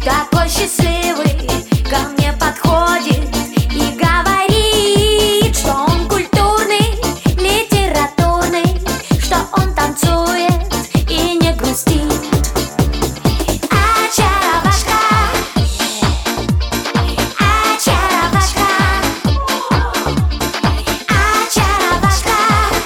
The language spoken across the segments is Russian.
такой счастливый, ко мне подходит и говорит, что он культурный, литературный, что он танцует и не грустит. Очаровашка, очаровашка, очаровашка,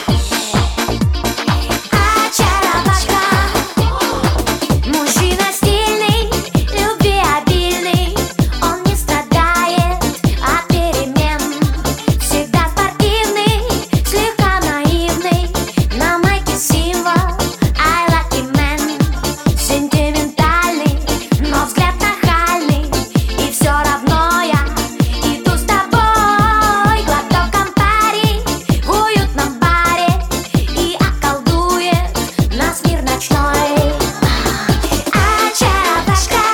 очаровашка. Мужчина стильный, любвеобильный, он не страдает от перемен. Всегда спортивный, слегка наивный, на майке символ I lucky man. Сентиментальный, но взгляд нахальный, и все равно я иду с тобой. Глоток Кампари в уютном баре и околдует нас мир ночной. Очаровашка,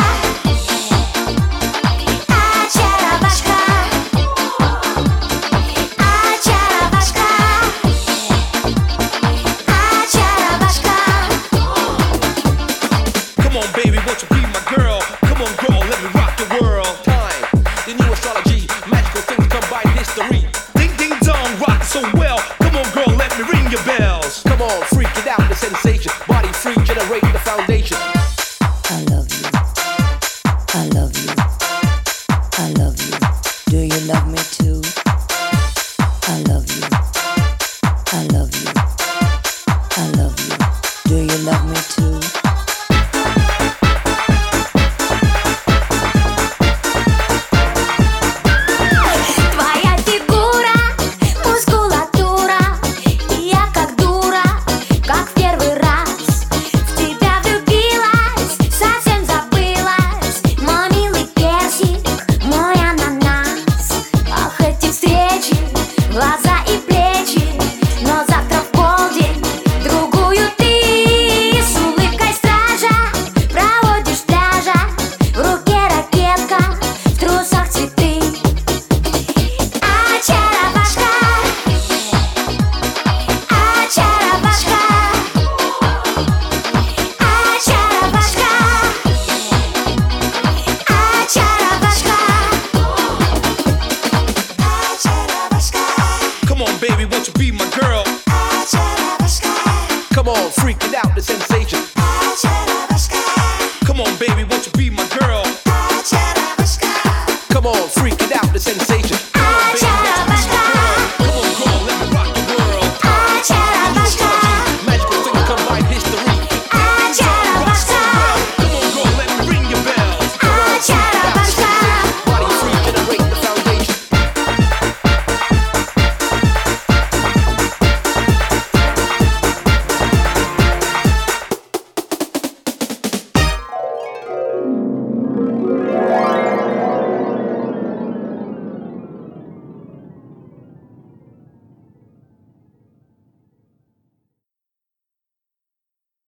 очаровашка, очаровашка, очаровашка. Come on, baby, won't you be my girl? Come on, girl, let me rock the world. Time, the new astrology, magical things combine history. Ding, ding, dong, rock so well. Come on, girl, let me ring your bells. Come on, freak it out, the sensation. Body free, generate the foundation. I love you. I love you. I love you. Do you love me too? I love you. I love you. I love you. Do you love me too? Твоя фигура, мускулатура, и я как дура, как в первый раз. В тебя влюбилась, совсем забылась, мой милый персик, мой ананас. Ах, эти встречи, глаза и плечи, но завтра в полдень другую ты с улыбкой стража проводишь пляжа, в руке ракетка, в трусах цветы. Очаровашка, очаровашка, очаровашка, очаровашка, очаровашка, Come on, baby, won't you be my girl? очаровашка, Come on, freak it out, the sensation. очаровашка, Come on, baby, won't you be my girl? очаровашка. Come on, freak